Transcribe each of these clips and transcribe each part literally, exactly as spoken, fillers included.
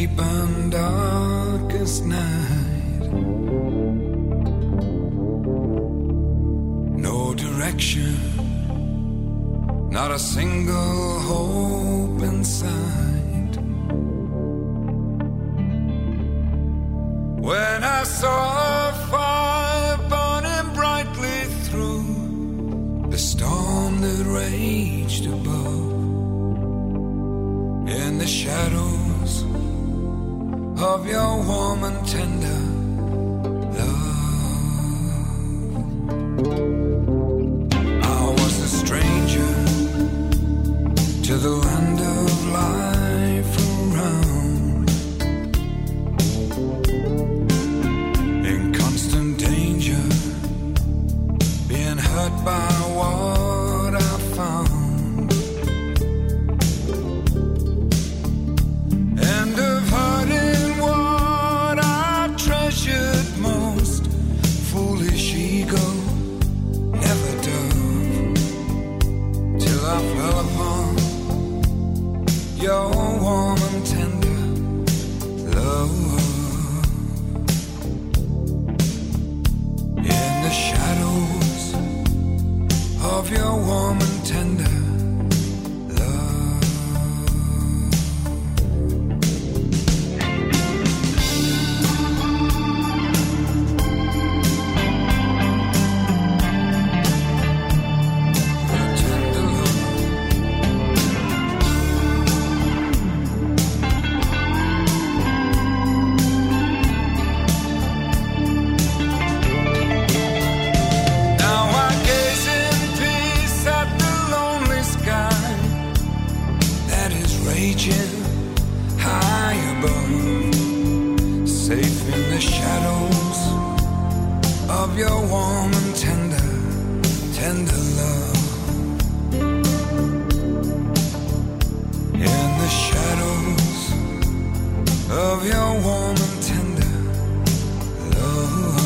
deep and darkest night. No direction, not a single hope in sight. When I saw a fire burning brightly through the storm that raged above, in the shadows of your warm and tender love, I was a stranger to the land of life around, in constant danger, being hurt by what I found, and of hurting what I treasured most. Foolish ego, never dove, till I fell upon your warm and tender love. In the shadows of your warm and tender your warm and tender, tender love. In the shadows of your warm and tender love.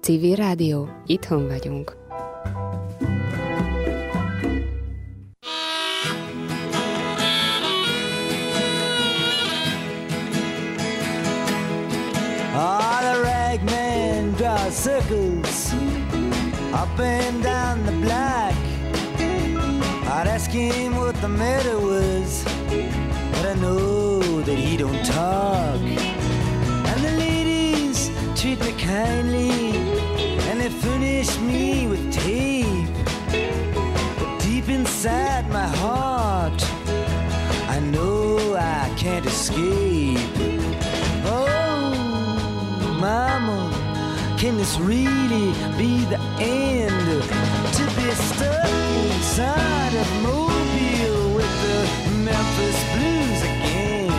Civil Rádió, itthon vagyunk. Oh, the ragman draws circles up and down the block. I'd ask him what the matter was, but I know that he don't talk. And the ladies treat me kindly, and they furnish me with tape. But deep inside my heart, I know I can't escape. Oh, mama, can this really be the end? To be stuck inside of Mobile with the Memphis Blues again.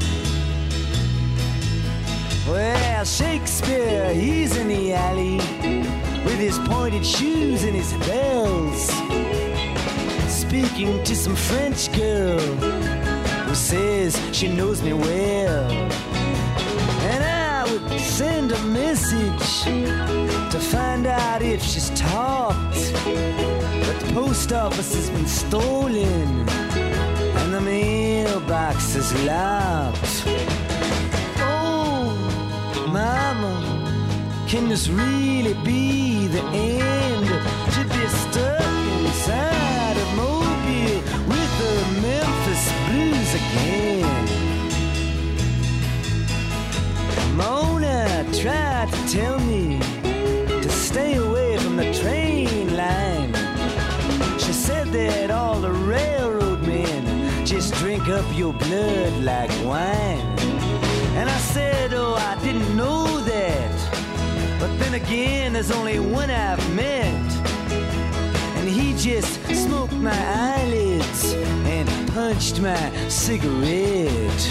Well, Shakespeare, he's in the alley with his pointed shoes and his bells, speaking to some French girl who says she knows me well. And I would send a message to find out if she's talked, but the post office has been stolen and the mailbox is locked. Oh, mama, can this really be the end? To be stuck inside of Mobile with the Memphis Blues again. Mona tried to tell me to stay away from the train line. She said that all the railroad men just drink up your blood like wine. And I said, oh, I didn't know that. But then again, there's only one I've met, and he just smoked my eyelids and punched my cigarette.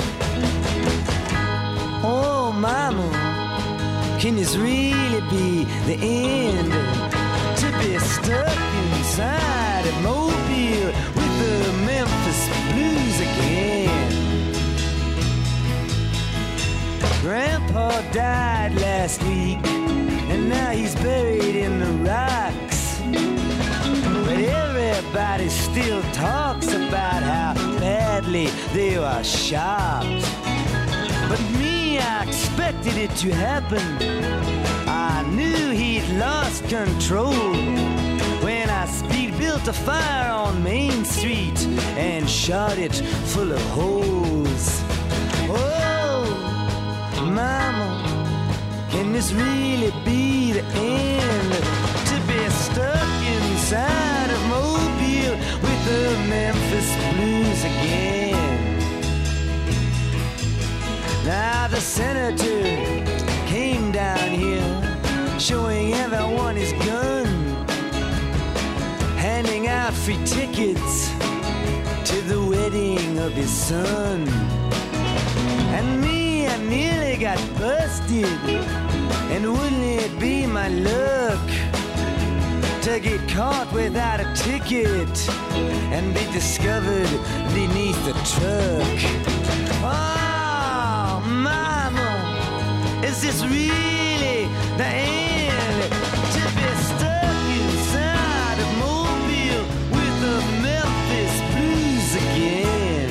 Oh, mama, can this really be the end? To be stuck inside of Mobile with the Memphis Blues again. Grandpa died last week, and now he's buried in the rocks. But everybody still talks about how badly they were shocked. But me, I expected it to happen. I knew he'd lost control when I speed built a fire on Main Street and shot it full of holes. Oh, mama, can this really be the end? To be stuck inside of Mobile with the Memphis Blues again. Now the senator came down here, showing everyone his gun, handing out free tickets to the wedding of his son. And me, I nearly got busted, and wouldn't it be my luck to get caught without a ticket and be discovered beneath the truck. Oh, mama, is this really the end? To be stuck inside of Mobile with the Memphis Blues again.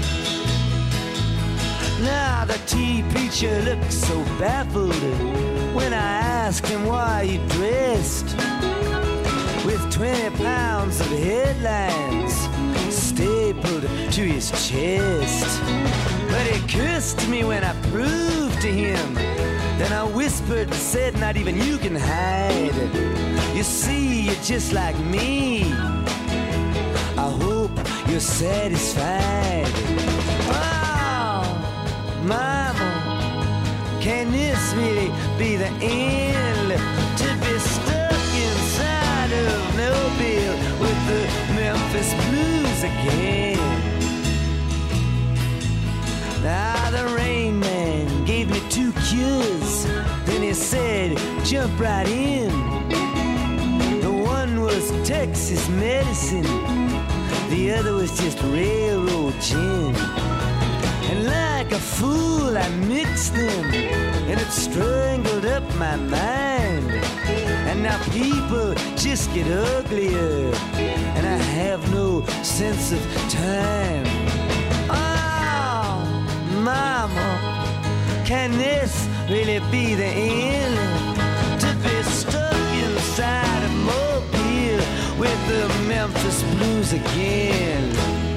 Now the tea preacher looked so baffled when I asked him why he dressed with twenty pounds of headlines stapled to his chest. But he cursed me when I proved to him. Then I whispered and said, not even you can hide. You see, you're just like me. I hope you're satisfied. Oh, mama, can this really be the end? To be stuck inside of Mobile with the Memphis Blues again. Now the Rain Man gave me two cures, then he said, jump right in. The one was Texas medicine, the other was just railroad gin. And like a fool I mixed them, and it strangled up my mind. And now people just get uglier, and I have no sense of time. Oh, mama, can this really be the end? To be stuck inside a mobile with the Memphis Blues again.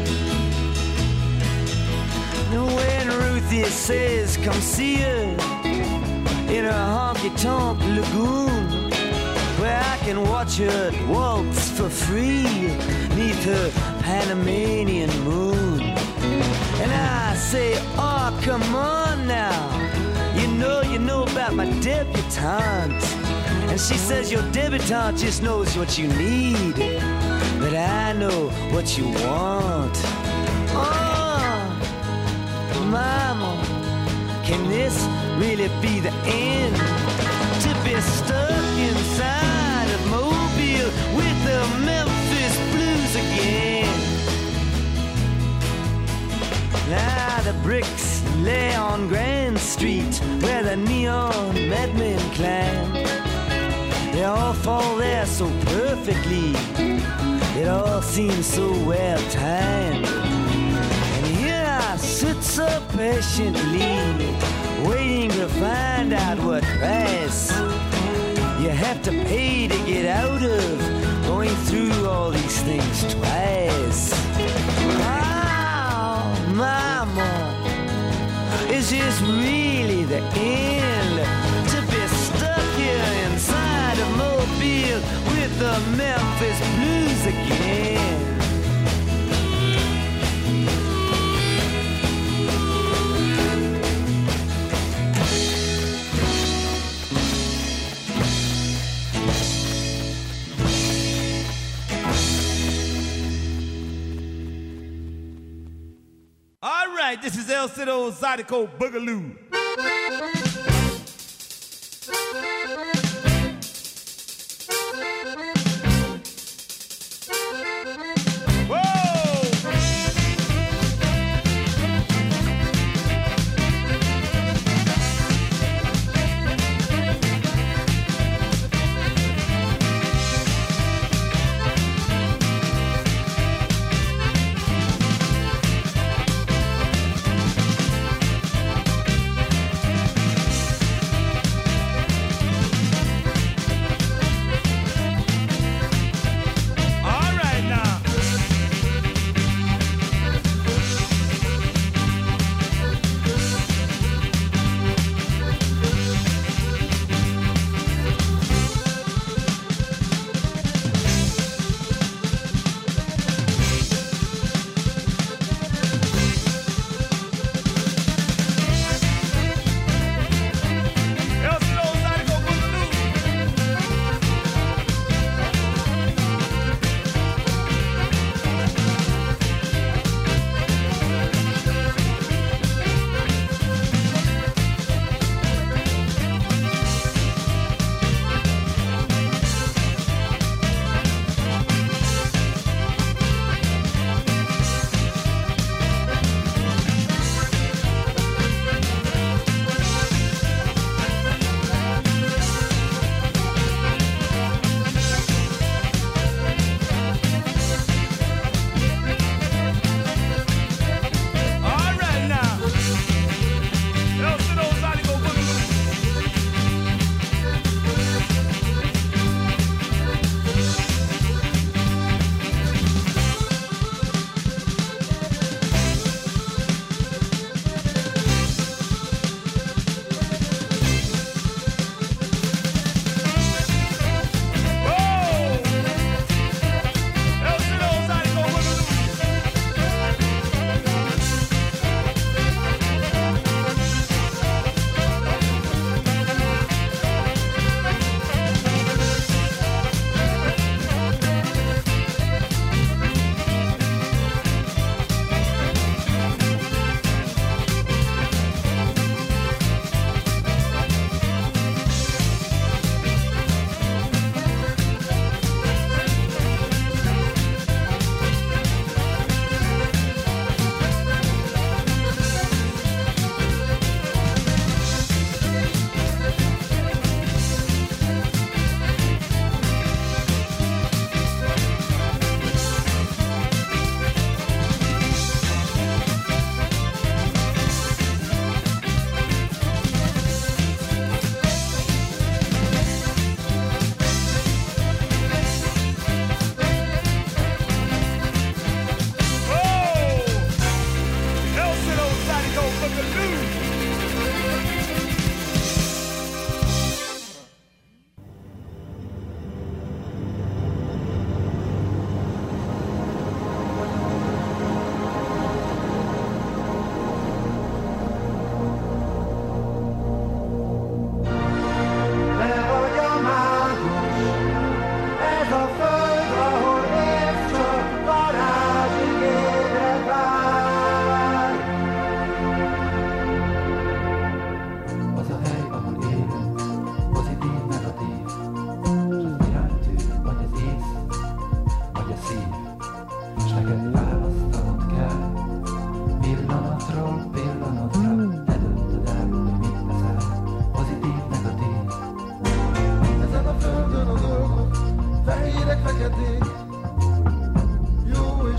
When Ruthie says come see her in her honky-tonk lagoon, where I can watch her waltz for free neath her Panamanian moon. And I say, oh, come on now, you know, you know about my debutante. And she says your debutante just knows what you need, but I know what you want. Oh, mama, can this really be the end? To be stuck inside of Mobile with the Memphis Blues again. Now the bricks lay on Grand Street where the neon madmen climb. They all fall there so perfectly, it all seems so well timed. And here I sit so patiently, waiting to find out what price you have to pay to get out of going through all these things twice. Oh, mama, is this really the end? To be stuck here inside a Mobile with the Memphis Blues again. All right, this is El Cido Zydeco Boogaloo.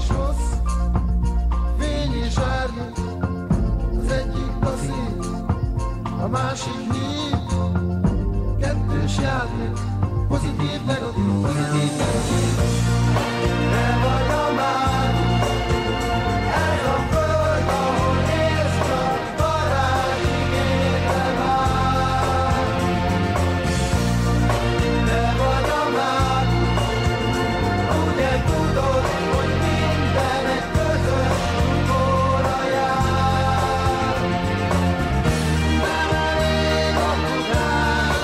és rossz, fény és árnyék, az egyik passzív, a másik hív, kettős játék, pozitív, negatív, pozitív, negatív. Te vagy a mág, ez a föld, ahol élsz, csak varázsigétre vár. Te vagy a mág, ugye tudod, hogy minden egy közös rugóra jár. Nem elég a tudás,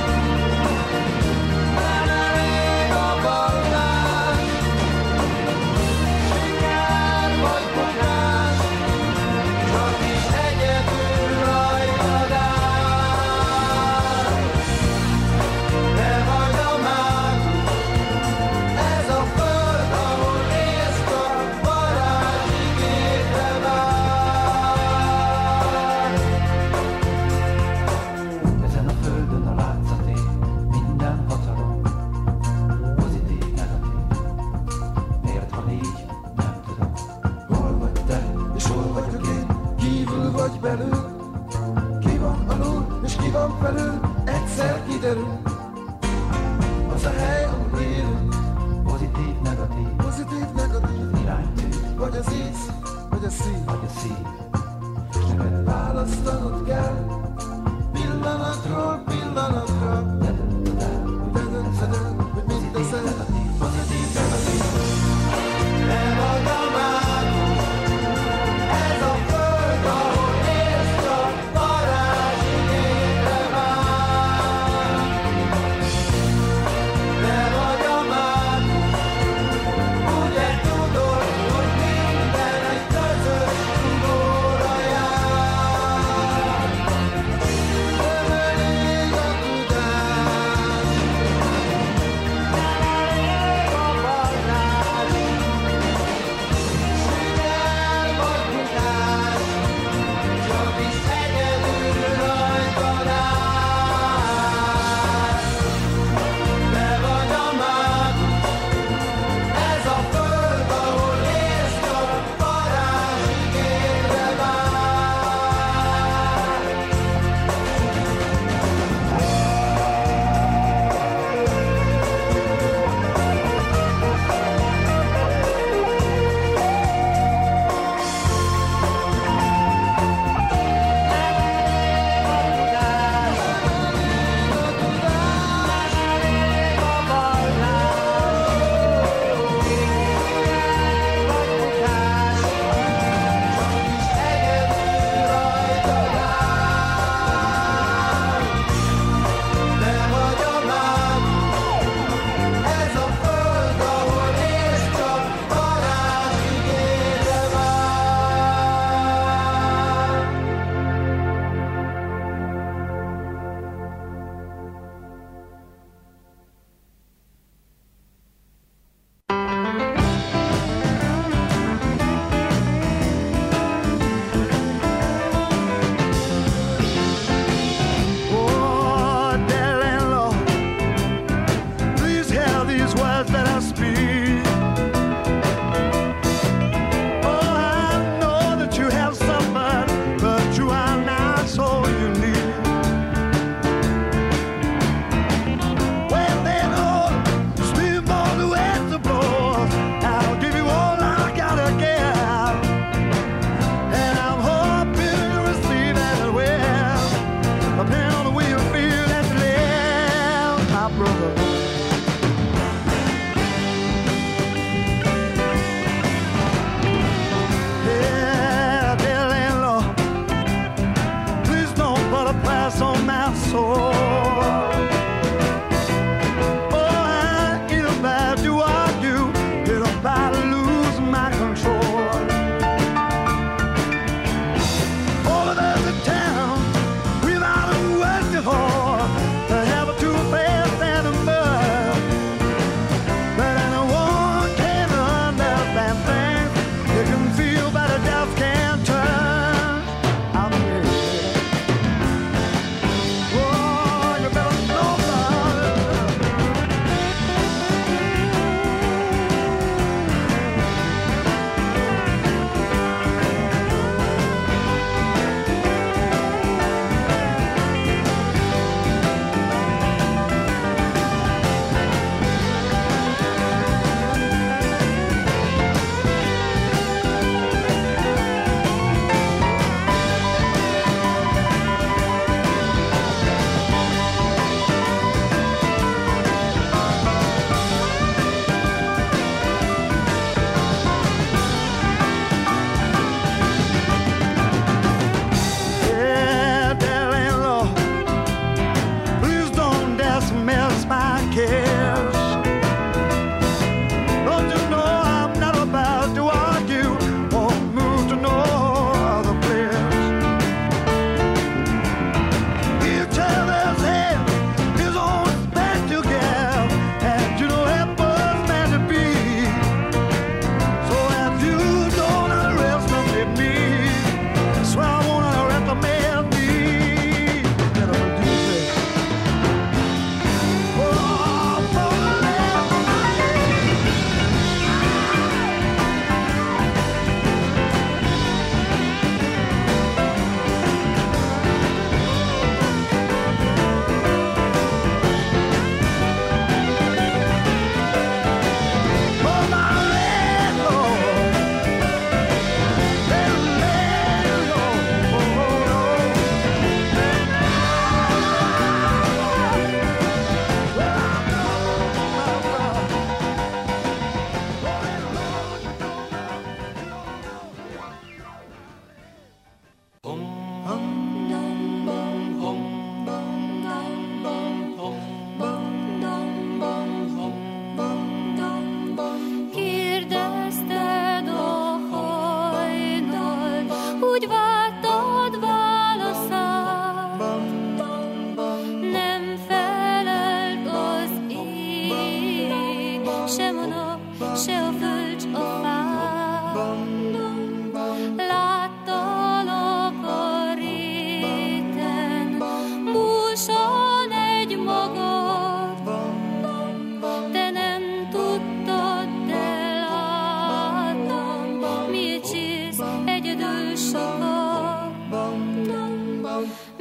nem elég a vallás, siker vagy bukás, csak is egyedül rajtad áll. Te vagy a mág, ez a föld, ahol élsz, csak varázsigétre vár. Ezen a földön a látszaté, minden hatalom, pozitív, negatív. Miért van így? Nem tudom. Hol vagy te, és hol vagyok én, kívül vagy belül, ki van alul, és ki van felül, egyszer kiderül. Az a hely, ahol élünk, Pozitív, negatív, pozitív, negatív, iránytű, vagy az íz, vagy a szív. vagy a szív. És neked Választanod kell, pillanatról pillanatra, te döntöd el, hogy te mit döntöd teszel. el, hogy mit Pozitív, teszel. negatív, pozitív, negatív. Te vagy a mág, ez a föld, ahol élsz, csak varázsigétre vár. Te vagy a mág, ugye tudod, hogy minden egy közös rugóra jár. éjszaka.